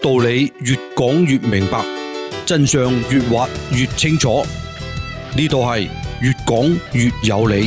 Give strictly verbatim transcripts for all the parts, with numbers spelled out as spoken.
道理越講越明白，真相越挖越清楚。呢度係越講越有理。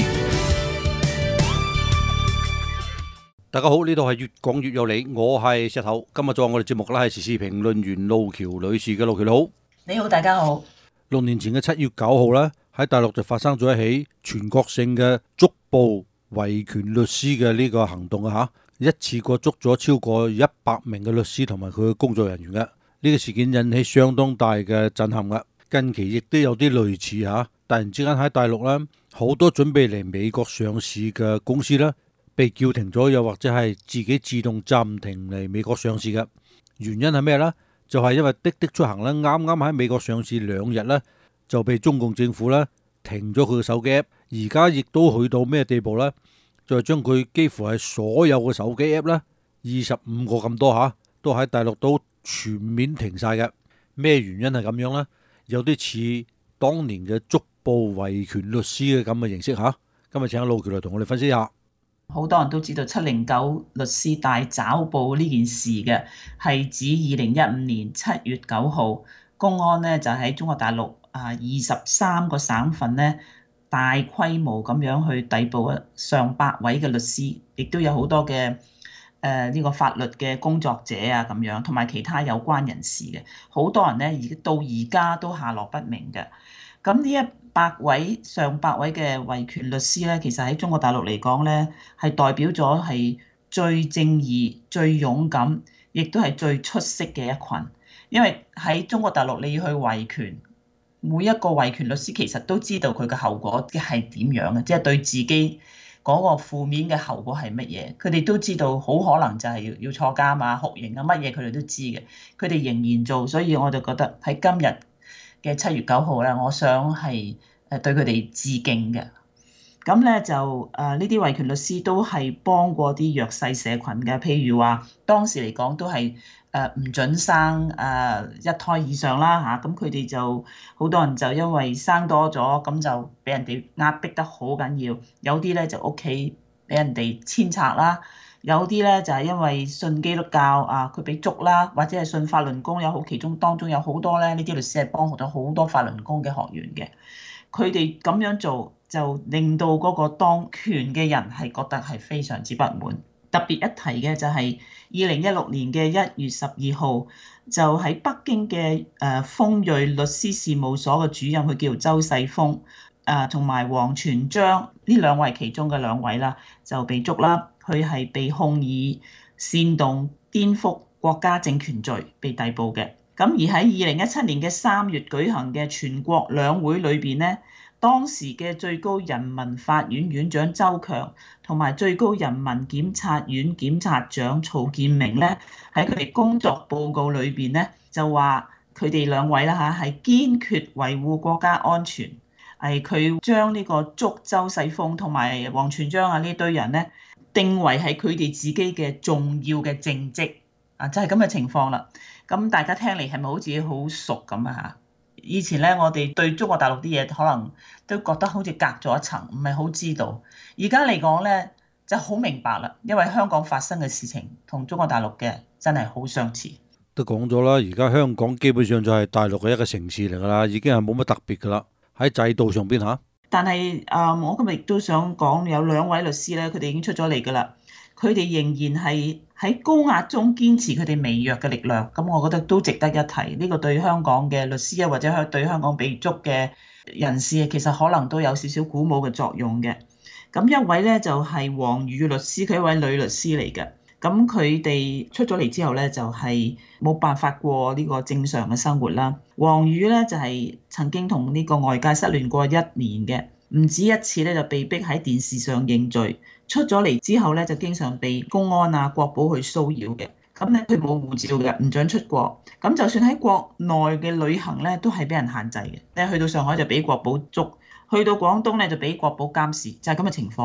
大家好，呢度係越講越有理，我係石頭。今日做我哋節目啦，係時事評論員路橋女士嘅。路橋你好。 你好，大家好。 六年前嘅七月九號咧，喺大陸就發生咗一起全國性嘅捉捕維權律師嘅呢個行動啊！吓，一次過捉咗超過一百名嘅律師同埋佢嘅工作人員嘅。呢個事件引起相當大嘅震撼嘅。近期亦都有啲類似吓，突然之間喺大陸咧，好多準備嚟美國上市嘅公司咧，被叫停咗，又或者係自己自動暫停嚟美國上市嘅。原因係咩呢？就係因為滴滴出行咧，啱啱喺美國上市兩日咧，就被中共政府咧停咗佢嘅手機 app。而家亦都去到咩地步呢？就係將佢幾乎係所有嘅手機 app 咧，二十五個咁多吓，都喺大陸都全面停晒嘅。咩原因係咁樣呢？有啲似當年嘅捉捕維權律師嘅咁嘅形式吓。今日請阿路橋嚟同我哋分析下。 好多人都知道七零九律師大抓捕呢件事嘅，係指二零一五年七月九號，公安呢就喺中國大陸啊二十三個省份呢大規模咁樣去逮捕上百位嘅律師，亦都有好多嘅誒呢個法律嘅工作者啊咁樣，同埋其他有關人士嘅，好多人呢而到而家都下落不明嘅。咁呢一百位上百位嘅維權律師咧，其實喺中國大陸嚟講咧，係代表咗係最正義、最勇敢，亦都係最出色嘅一群。因為喺中國大陸你要去維權，每一個維權律師其實都知道佢嘅後果係點樣嘅，即係對自己嗰個負面嘅後果係乜嘢，佢哋都知道好可能就係要要坐監啊、酷刑啊乜嘢，佢哋都知嘅。佢哋仍然做，所以我就覺得喺今日嘅七月九號咧，我想係誒對佢哋致敬嘅。咁咧就誒呢啲維權律師都係幫過啲弱勢社群嘅，譬如話當時嚟講都係誒唔準生誒一胎以上啦嚇，咁佢哋就好多人就因為生多咗，咁就俾人哋壓迫得好緊要，有啲咧就屋企俾人哋遷拆啦。有啲咧就係因為信基督教啊，佢俾捉啦，或者係信法輪功，有好其中當中有好多咧，呢啲律師係幫咗好多法輪功嘅學員嘅。佢哋咁樣做就令到嗰個當權嘅人係覺得係非常之不滿。特別一提嘅就係二零一六年嘅一月十二號，就喺北京嘅誒豐瑞律師事務所嘅主任，佢叫周世峰，誒同埋王全璋呢兩位其中嘅兩位啦，就被捉啦。佢係被控以煽動顛覆國家政權罪被逮捕嘅。咁而喺二零一七年嘅三月舉行嘅全國兩會裏邊呢，當時嘅最高人民法院院長周強同埋最高人民檢察院檢察長曹建明咧，喺佢哋工作報告裏邊咧就話佢哋兩位啦嚇係堅決維護國家安全，係佢將呢個捉周世峰同埋王全璋啊呢堆人咧定為係佢哋自己嘅重要嘅政績啊，就係咁嘅情況啦。咁大家聽嚟係咪好似好熟咁啊？嚇！以前咧，我哋對中國大陸啲嘢可能都覺得好似隔咗一層，唔係好知道。而家嚟講咧，就好明白啦，因為香港發生嘅事情同中國大陸嘅真係好相似。 都講咗啦，而家香港基本上就係大陸嘅一個城市嚟㗎啦，已經係冇乜特別㗎啦，喺制度上邊嚇。 但係啊、呃，我今日亦都想講，有兩位律師咧，佢哋已經出咗嚟㗎啦。佢哋仍然係喺高壓中堅持佢哋微弱嘅力量，咁我覺得都值得一提。呢個對香港嘅律師啊，或者對香港被捉嘅人士，其實可能都有少少鼓舞嘅作用嘅。咁一位咧就係黃宇律師，佢一位女律師嚟嘅。咁佢哋出咗嚟之後咧，就係冇辦法過呢個正常嘅生活啦。黃宇咧就係曾經同呢個外界失聯過一年嘅，唔止一次咧就被逼喺電視上認罪。出咗嚟之後咧，就經常被公安啊、國保去騷擾嘅。咁咧佢冇護照嘅，唔准出國。咁就算喺國內嘅旅行咧，都係俾人限制嘅。你去到上海就俾國保捉，去到廣東咧就俾國保監視，就係咁嘅情況啦。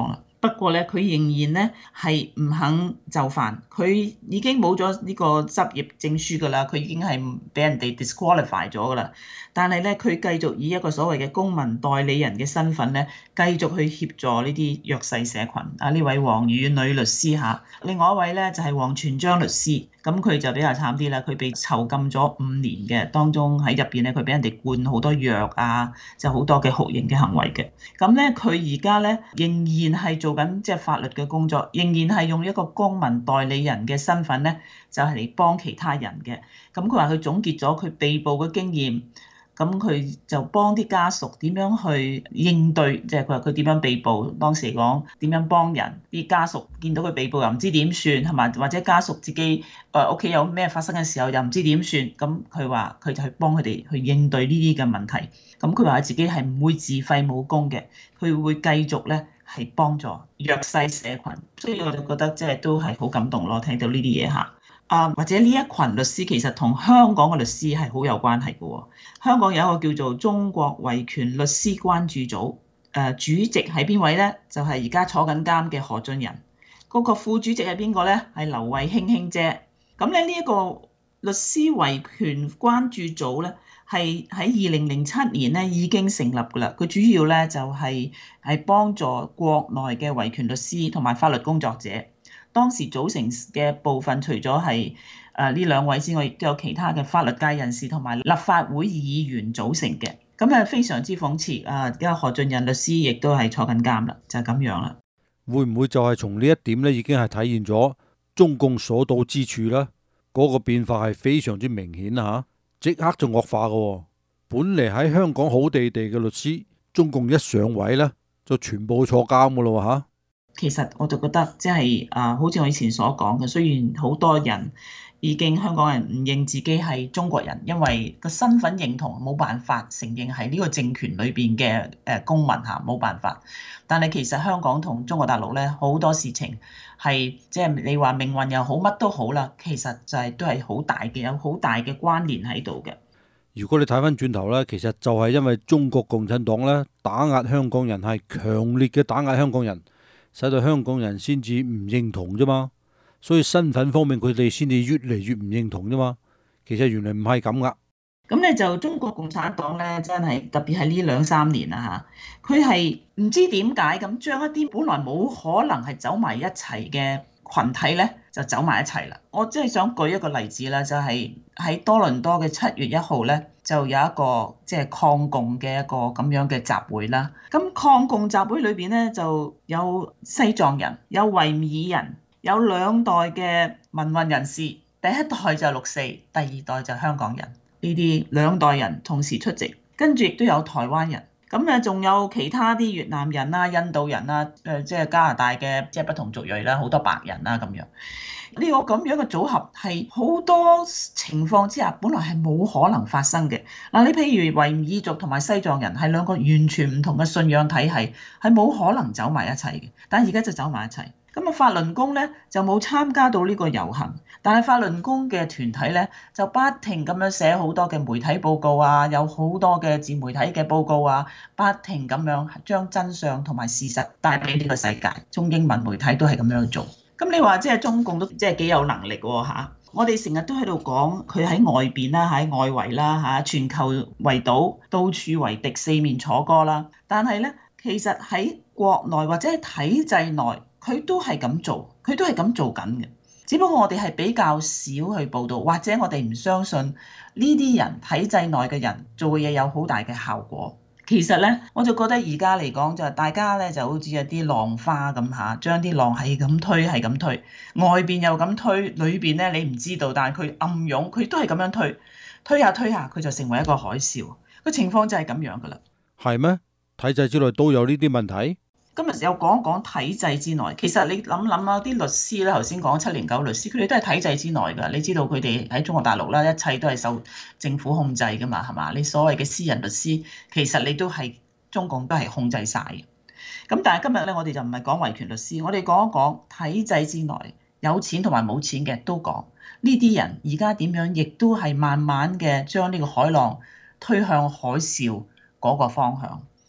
不過咧，佢仍然咧係唔肯就範，佢已經冇咗呢個執業證書㗎啦，佢已經係俾人哋 disqualify 咗㗎啦。但係咧，佢繼續以一個所謂嘅公民代理人嘅身份咧，繼續去協助呢啲弱勢社群。啊，呢位黃宇女律師嚇，另外一位咧就係黃全章律師，咁佢就比較慘啲啦，佢被囚禁咗五年嘅，當中喺入邊咧佢俾人哋灌好多藥啊，就好多嘅酷刑嘅行為嘅。咁咧，佢而家咧仍然係做緊即係法律嘅工作，仍然係用一個公民代理人嘅身份咧，就係嚟幫其他人嘅。咁佢話佢總結咗佢被捕嘅經驗。咁佢就幫啲家屬點樣去應對，即係佢話佢點樣被捕，當時講點樣幫人，啲家屬見到佢被捕又唔知點算，係嘛？或者家屬自己誒屋企有咩發生嘅時候又唔知點算，咁佢話佢就去幫佢哋去應對呢啲嘅問題。咁佢話自己係唔會自廢武功嘅，佢會繼續咧係幫助弱勢社群，所以我就覺得即係都係好感動咯，聽到呢啲嘢嚇。啊，或者呢一群律師其實同香港嘅律師係好有關係嘅喎。香港有一個叫做中國維權律師關注組，誒主席係邊位咧？就係而家坐緊監嘅何俊仁。嗰個副主席係邊個咧？係劉慧卿卿姐。咁咧呢一個律師維權關注組咧，係喺二零零七年咧已經成立㗎啦。佢主要咧就係係幫助國內嘅維權律師同埋法律工作者。當時組成嘅部分除咗係誒呢兩位之外，亦都有其他嘅法律界人士同埋立法會議員組成嘅。咁啊非常之諷刺啊！而家何俊仁律師亦都係坐緊監啦，就係咁樣啦。 會唔會就係從呢一點咧，已經係體現咗中共所到之處啦？嗰個變化係非常之明顯啊！即刻就惡化嘅。本嚟喺香港好地地嘅律師，中共一上位咧，就全部坐監嘅咯嚇。 其實我就覺得即係啊，好似我以前所講嘅，雖然好多人已經香港人唔認自己係中國人，因為個身份認同冇辦法承認係呢個政權裏邊嘅誒公民嚇，冇辦法。但係其實香港同中國大陸咧好多事情係即係你話命運又好，乜都好啦，其實就係都係好大嘅，有好大嘅關聯喺度嘅。 如果你睇翻轉頭咧，其實就係因為中國共產黨咧打壓香港人，係強烈嘅打壓香港人，使到香港人先至唔認同啫嘛，所以身份方面佢哋先至越嚟越唔認同啫嘛。其實原來唔係咁噶。 咁咧就中國共產黨咧，真係特別係呢兩三年啊嚇，佢係唔知點解咁將一啲本來冇可能係走埋一齊嘅群體咧，就走埋一齊啦。我真係想舉一個例子啦，就係喺多倫多嘅七月一號咧，就有一個即係抗共嘅一個咁樣嘅集會啦。咁抗共集會裏邊咧，就有西藏人、有維吾爾人、有兩代嘅民運人士，第一代就係六四，第二代就係香港人。呢啲兩代人同時出席，跟住亦都有台灣人，咁誒仲有其他啲越南人啦、印度人啦，誒即係加拿大嘅即係不同族裔啦，好多白人啦咁樣。呢個咁樣嘅組合係好多情況之下，本來係冇可能發生嘅。嗱，你譬如維吾爾族同埋西藏人係兩個完全唔同嘅信仰體系，係冇可能走埋一齊嘅，但係而家就走埋一齊。咁啊，法輪功咧就冇參加到呢個遊行，但係法輪功嘅團體咧就不停咁樣寫好多嘅媒體報告啊，有好多嘅自媒體嘅報告啊，不停咁樣將真相同埋事實帶俾呢個世界。中英文媒體都係咁樣做。咁你話即係中共都即係幾有能力喎嚇？我哋成日都喺度講佢喺外邊啦，喺外圍啦嚇，全球圍堵，到處圍敵，四面楚歌啦。但係咧，其實喺國內或者喺體制內，佢都係咁做，佢都係咁做緊嘅。只不過我哋係比較少去報導，或者我哋唔相信呢啲人體制內嘅人做嘅嘢有好大嘅效果。其實咧，我就覺得而家嚟講就係大家咧就好似有啲浪花咁嚇，將啲浪係咁推係咁推，外邊又咁推，裏邊咧你唔知道，但係佢暗湧，佢都係咁樣推，推下推下，佢就成為一個海嘯。個情況就係咁樣噶啦。 係咩？體制之內都有呢啲問題？ 今日又講一講體制之內，其實你諗諗啊，啲律師咧，頭先講七零九律師，佢哋都係體制之內㗎。你知道佢哋喺中國大陸啦，一切都係受政府控制㗎嘛，係嘛？你所謂嘅私人律師，其實你都係中共都係控制晒嘅。咁但係今日咧，我哋就唔係講維權律師，我哋講一講體制之內有錢同埋冇錢嘅都講。呢啲人而家點樣，亦都係慢慢嘅將呢個海浪推向海嘯嗰個方向。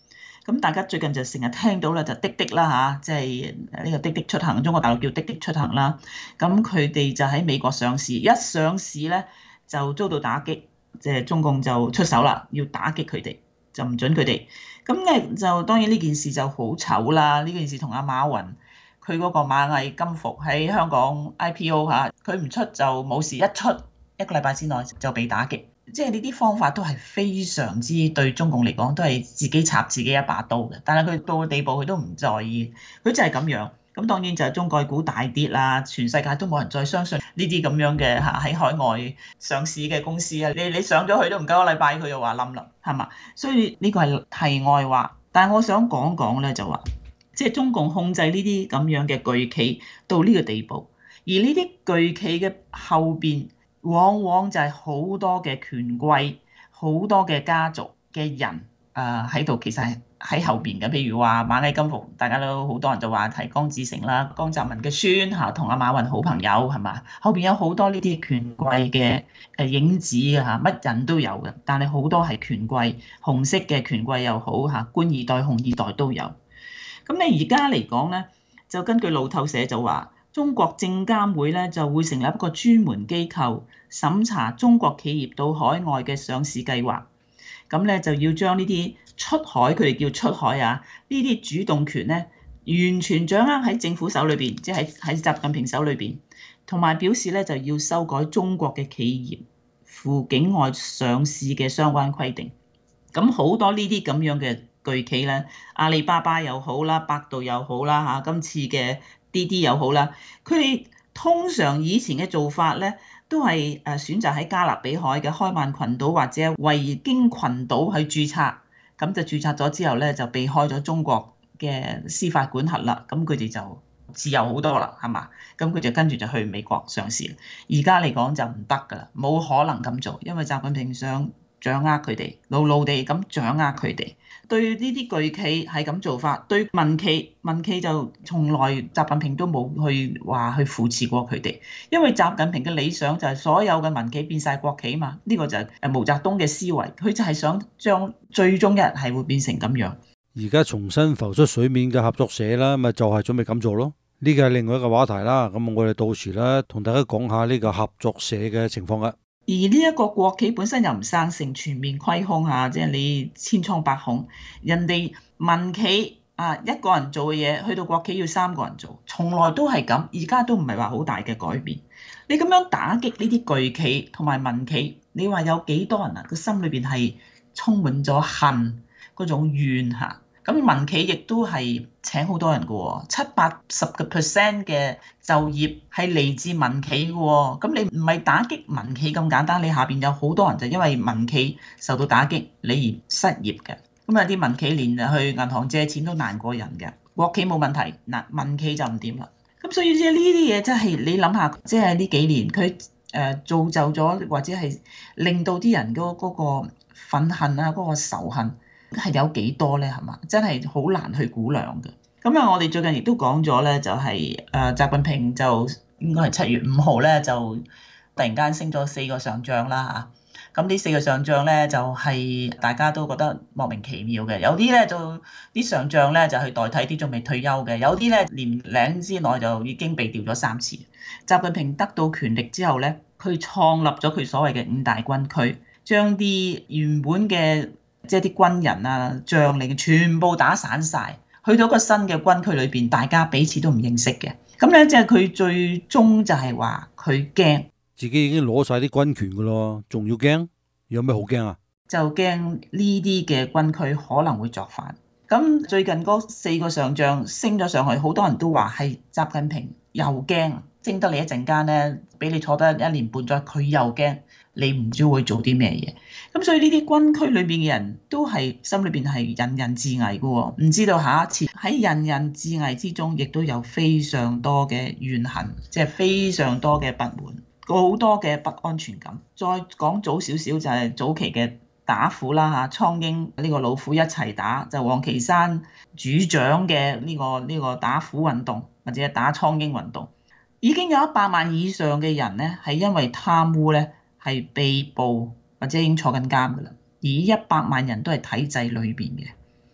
咁大家最近就成日聽到啦，就滴滴啦嚇，即係呢個滴滴出行，中國大陸叫滴滴出行啦。咁佢哋就喺美國上市，一上市咧就遭到打擊，即係中共就出手啦，要打擊佢哋，就唔準佢哋。咁咧就當然呢件事就好醜啦。呢件事同阿馬雲佢嗰個螞蟻金服喺香港 I P O 嚇，佢唔出就冇事，一出一個禮拜之內就被打擊。即係呢啲方法都係非常之對中共嚟講都係自己插自己一把刀嘅，但係佢到個地步佢都唔在意，佢就係咁樣。咁當然就係中概股大跌啦，全世界都冇人再相信呢啲咁樣嘅嚇喺海外上市嘅公司啊！你你上咗去都唔夠個禮拜，佢又話冧啦，係嘛？所以呢個係題外話，但係我想講講咧就話，即係中共控制呢啲咁樣嘅巨企到呢個地步，而呢啲巨企嘅後邊，往往就係好多嘅權貴、好多嘅家族嘅人誒喺度，其實係喺後邊嘅。譬如話螞蟻金服，大家都好多人就話係江志成啦，江澤民嘅孫嚇，同阿馬雲好朋友係嘛？後邊有好多呢啲權貴嘅誒影子嘅嚇，乜人都有嘅，但係好多係權貴，紅色嘅權貴又好嚇，官二代、紅二代都有。咁你而家嚟講咧，就根據路透社就話，中國證監會咧就會成立一個專門機構審查中國企業到海外嘅上市計劃。咁咧就要將呢啲出海，佢哋叫出海啊，呢啲主動權咧完全掌握喺政府手裏邊，即係喺習近平手裏邊。同埋表示咧就要修改中國嘅企業赴境外上市嘅相關規定。咁好多呢啲咁樣嘅巨企咧，阿里巴巴又好啦，百度又好啦嚇，今次嘅滴滴又好啦，佢哋通常以前嘅做法咧，都係誒選擇喺加勒比海嘅開曼群島或者維京群島去註冊，咁就註冊咗之後咧，就避開咗中國嘅司法管轄啦，咁佢哋就自由好多啦，係嘛？咁佢就跟住就去美國上市。而家嚟講就唔得㗎啦，冇可能咁做，因為習近平想掌握佢哋，牢牢地咁掌握佢哋。對呢啲巨企係咁做法，對民企，民企就從來習近平都冇去話去扶持過佢哋，因為習近平嘅理想就係所有嘅民企變晒國企嘛，呢個就係誒毛澤東嘅思維，佢就係想將最終一日係會變成咁樣。 而家重新浮出水面嘅合作社啦，咪就係準備咁做咯。呢個係另外一個話題啦，咁我哋到時咧同大家講下呢個合作社嘅情況啦。 而呢一個國企本身又唔生性，全面虧空嚇，即係你千瘡百孔。人哋民企啊，一個人做嘅嘢，去到國企要三個人做，從來都係咁。而家都唔係話好大嘅改變。你咁樣打擊呢啲巨企同埋民企，你話有幾多人啊？個心裏邊係充滿咗恨嗰種怨嚇。咁民企亦都係請好多人嘅喎，七八十個 percent 嘅就業係嚟自民企嘅喎。咁你唔係打擊民企咁簡單，你下邊有好多人就因為民企受到打擊，你而失業嘅。咁有啲民企連去銀行借錢都難過人嘅，國企冇問題，嗱民企就唔掂啦。咁所以即係呢啲嘢真係你諗下，即係呢幾年佢誒造就咗或者係令到啲人嗰嗰個憤恨啊，嗰個仇恨係有幾多咧？係嘛，真係好難去估量嘅。咁啊，我哋最近亦都講咗咧，就係誒習近平就應該係七月五號咧，就突然間升咗四個上將啦嚇。咁呢四個上將咧，就係大家都覺得莫名其妙嘅。有啲咧就啲上將咧就去代替啲仲未退休嘅，有啲咧年零之內就已經被調咗三次。習近平得到權力之後咧，佢創立咗佢所謂嘅五大軍區，將啲原本嘅即係啲軍人啊、將領全部打散晒，去到一個新嘅軍區裏邊，大家彼此都唔認識嘅。咁咧，即係佢最終就係話佢驚自己已經攞晒啲軍權噶咯，仲要驚？有咩好驚啊？ 就驚呢啲嘅軍區可能會作反。咁最近嗰四個上將升咗上去，好多人都話係習近平又驚，升得你一陣間咧，俾你坐得一年半載，佢又驚。你唔知會做啲咩嘢，咁所以呢啲軍區裏邊嘅人都係心裏邊係人人自危嘅喎，唔知道下一次喺人人自危之中，亦都有非常多嘅怨恨，即係非常多嘅不滿，好多嘅不安全感。再講早少少就係早期嘅打虎啦嚇，蒼鷹呢個老虎一齊打，就王岐山主掌嘅呢個呢個打虎運動或者打蒼鷹運動，已經有一百萬以上嘅人咧係因為貪污咧，係被捕或者已經坐緊監㗎啦，而一百萬人都係體制裏邊嘅。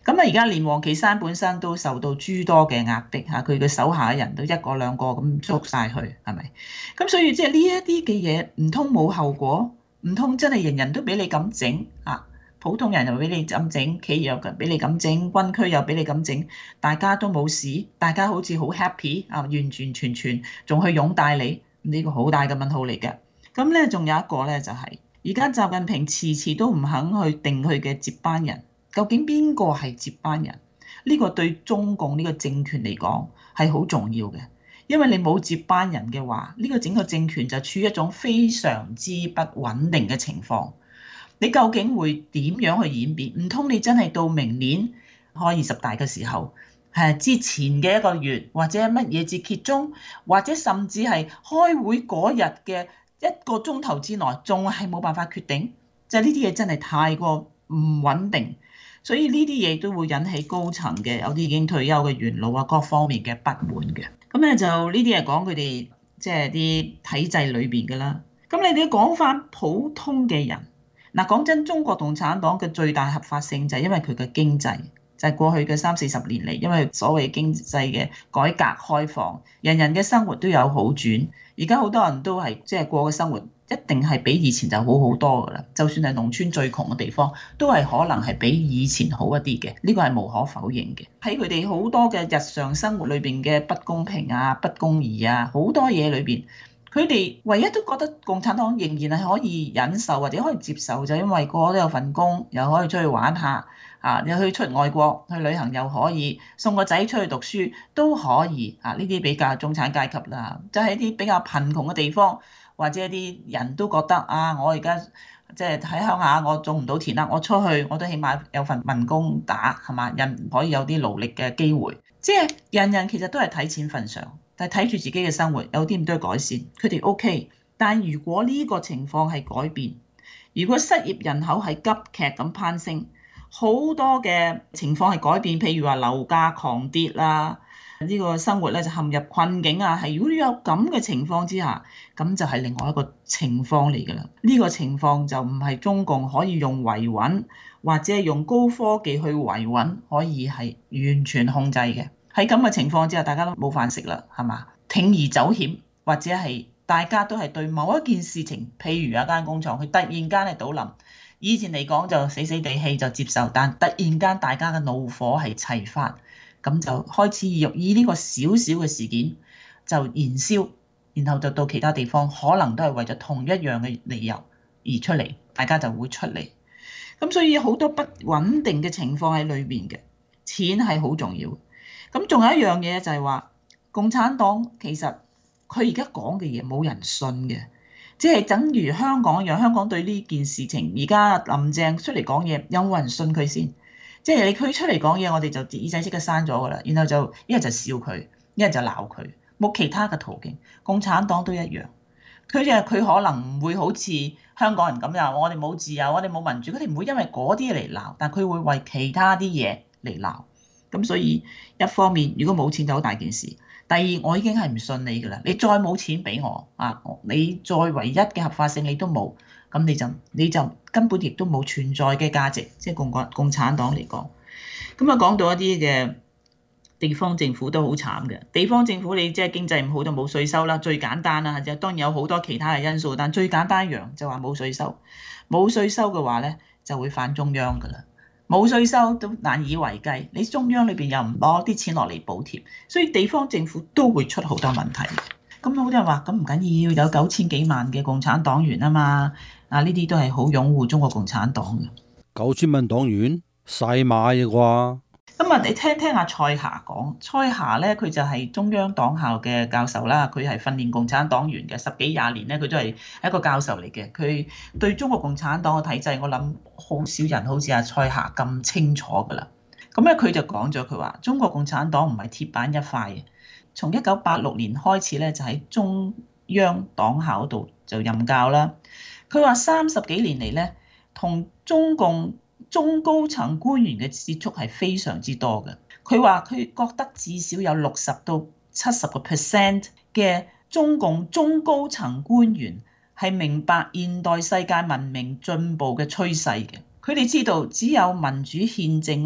咁啊，而家連王岐山本身都受到諸多嘅壓迫嚇，佢嘅手下嘅人都一個兩個咁捉晒去，係咪？咁所以即係呢一啲嘅嘢，唔通冇後果？唔通真係人人都俾你咁整啊？普通人又俾你咁整，企業又俾你咁整，軍區又俾你咁整，大家都冇事，大家好似好 happy 啊，完完全全仲去擁戴你，呢個好大嘅問號嚟嘅。咁咧，仲有一個咧就係而家習近平遲遲都唔肯去定佢嘅接班人。究竟邊個係接班人？呢個對中共呢個政權嚟講係好重要嘅，因為你冇接班人嘅話，呢個整個政權就處於一種非常之不穩定嘅情況。你究竟會點樣去演變？唔通你真係到明年開二十大嘅時候，係之前嘅一個月，或者乜嘢節揭盅，或者甚至係開會嗰日嘅一個鐘頭之內，仲係冇辦法決定？就係呢啲嘢真係太過唔穩定。所以呢啲嘢都會引起高層嘅有啲已經退休嘅元老啊，各方面嘅不滿嘅。咁咧就呢啲係講佢哋即係啲體制裏邊嘅啦。咁你哋講翻普通嘅人，嗱，講真，中國共產黨嘅最大合法性就係因為佢嘅經濟，就係過去嘅三四十年嚟，因為所謂經濟嘅改革開放，人人嘅生活都有好轉。而家好多人都係即係過嘅生活。一定係比以前就好好多㗎啦，就算係農村最窮嘅地方，都係可能係比以前好一啲嘅，呢個係無可否認嘅。喺佢哋好多嘅日常生活裏邊嘅不公平啊、不公義啊，好多嘢裏邊，佢哋唯一都覺得共產黨仍然係可以忍受或者可以接受，就因為個個都有份工，又可以出去玩下，啊，又去出外國去旅行又可以，送個仔出去讀書都可以，啊，呢啲比較中產階級啦，就係一啲比較貧窮嘅地方。或者啲人都覺得啊，我而家即係喺鄉下，我種唔到田啦，我出去我都起碼有份民工打，係嘛？人可以有啲勞力嘅機會，即係人人其實都係睇錢份上，但係睇住自己嘅生活有啲唔多改善，佢哋 OK。但如果呢個情況係改變，如果失業人口係急劇咁攀升，好多嘅情況係改變，譬如話樓價狂跌啦。呢個生活咧就陷入困境啊！係如果有咁嘅情況之下，咁就係另外一個情況嚟㗎啦。呢個情況就唔係中共可以用維穩或者係用高科技去維穩可以係完全控制嘅。喺咁嘅情況之下，大家都冇飯食啦，係嘛？鋌而走險，或者係大家都係對某一件事情，譬如一間工廠，佢突然間係倒冧，以前嚟講就死死地氣就接受，但突然間大家嘅怒火係齊發。咁就開始以呢個小小嘅事件就燃燒，然後就到其他地方，可能都係為咗同一樣嘅理由而出嚟，大家就會出嚟。咁所以好多不穩定嘅情況喺裏邊嘅，錢係好重要。咁仲有一樣嘢就係話，共產黨其實佢而家講嘅嘢冇人信嘅，即係等於香港一樣，香港對呢件事情而家林鄭出嚟講嘢，有冇人信佢先？即係你佢出嚟講嘢，我哋就耳仔即刻閂咗㗎啦，然後就一係就笑佢，一係就鬧佢，冇其他嘅途徑。共產黨都一樣，佢就係佢可能唔會好似香港人咁樣，我哋冇自由，我哋冇民主，佢哋唔會因為嗰啲嚟鬧，但佢會為其他啲嘢嚟鬧。咁所以一方面，如果冇錢就好大件事；第二，我已經係唔信你㗎啦，你再冇錢俾我啊，你再唯一嘅合法性你都冇。咁你就你就根本亦都冇存在嘅價值，即係共共共產黨嚟講。咁啊講到一啲嘅地方政府都好慘嘅，地方政府你即係經濟唔好就冇稅收啦，最簡單啦，就當然有好多其他嘅因素，但最簡單一樣就話冇稅收，冇稅收嘅話咧就會反中央㗎啦，冇稅收都難以為繼，你中央裏邊又唔攞啲錢落嚟補貼，所以地方政府都會出好多問題。咁好多人話咁唔緊要，有九千幾萬嘅共產黨員啊嘛。啊！呢啲都係好擁護中國共產黨嘅。 九千萬黨員細碼嘅啩？ 咁啊，你聽聽阿蔡霞講，蔡霞咧佢就係中央黨校嘅教授啦，佢係訓練共產黨員嘅，十幾廿年咧，佢都係一個教授嚟嘅。佢對中國共產黨嘅體制，我諗好少人好似阿蔡霞咁清楚㗎啦。咁咧佢就講咗，佢話中國共產黨唔係鐵板一塊嘅，從一九八六年開始咧就喺中央黨校度就任教啦。佢話三十幾年嚟咧，同中共中高層官員嘅接觸係非常之多嘅。佢話佢覺得至少有六十到七十個 percent 嘅中共中高層官員係明白現代世界文明進步嘅趨勢嘅。佢哋知道只有民主憲政咧，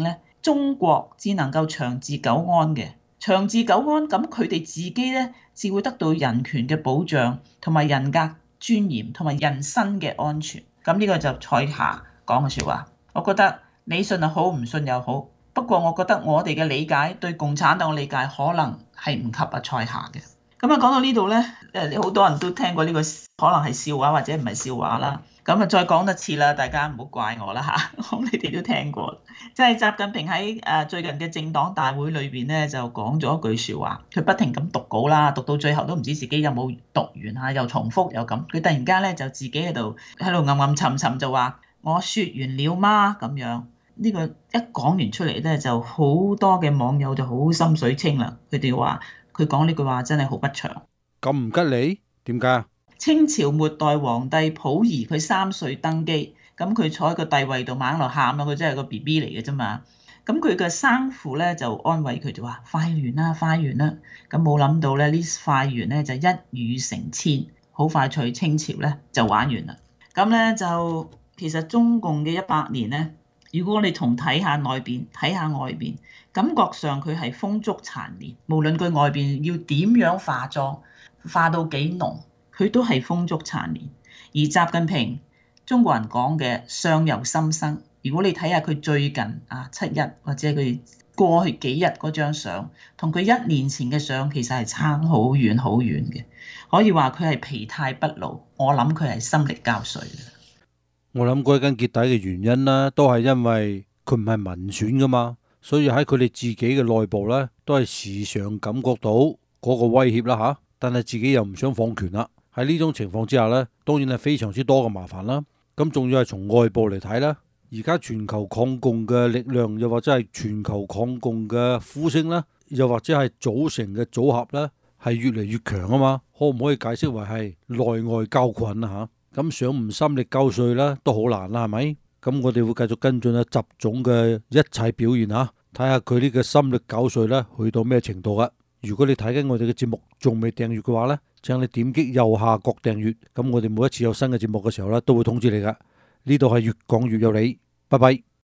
中國只能夠長治久安嘅，長治久安咁佢哋自己咧，至會得到人權嘅保障，同埋人格尊嚴，同埋人身嘅安全。咁呢個就蔡霞講嘅説話，我覺得你信又好，唔信又好。不過我覺得我哋嘅理解對共產黨嘅理解可能係唔及阿蔡霞嘅。咁啊講到呢度咧，誒好多人都聽過呢個可能係笑話或者唔係笑話啦。咁啊再講一次啦，大家唔好怪我啦嚇，咁你哋都聽過。即係習近平喺誒最近嘅政黨大會裏邊咧，就講咗一句説話，佢不停咁讀稿啦，讀到最後都唔知自己有冇讀完嚇，又重複又咁。佢突然間咧就自己喺度喺度暗暗沉沉就話：我説完了嗎？咁樣呢個一講完出嚟咧，就好多嘅網友就好心水清啦。佢哋話佢講呢句話真係好不祥。 咁唔吉利？點解啊？ 清朝末代皇帝溥儀佢三歲登基，咁佢坐喺個帝位度猛喺度喊咯，佢真係個 B B 嚟嘅啫嘛。咁佢嘅生父咧就安慰佢就話：快完啦，快完啦。咁冇諗到咧，呢快完咧就一語成千，好快脆清朝咧就玩完啦。咁咧就其實中共嘅一百年咧，如果你同睇下內邊睇下外邊，感覺上佢係風燭殘年，無論佢外邊要點樣化妝，化到幾濃，佢都係風燭殘年。而習近平中國人講嘅相由心生，如果你睇下佢最近啊七一或者佢過去幾日嗰張相，同佢一年前嘅相其實係差好遠好遠嘅，可以話佢係疲態不露。我諗佢係心力交瘁嘅。 我諗歸根結底嘅原因啦，都係因為佢唔係民選噶嘛，所以喺佢哋自己嘅內部咧，都係時常感覺到嗰個威脅啦吓，但係自己又唔想放權啦。喺呢種情況之下咧，當然係非常之多嘅麻煩啦。咁仲要係從外部嚟睇啦，而家全球抗共嘅力量，又或者係全球抗共嘅呼聲啦，又或者係組成嘅組合咧，係越嚟越強啊嘛。可唔可以解釋為係內外交困啊吓？咁想唔心力交瘁啦，都好難啦，係咪？咁我哋會繼續跟進啊習總嘅一切表現吓，睇下佢呢個心力交瘁咧去到咩程度啊！如果你睇緊我哋嘅節目仲未訂閱嘅話咧，請你點擊右下角訂閱，咁我哋每一次有新嘅節目嘅時候咧，都會通知你噶。呢度係越講越有理，拜拜。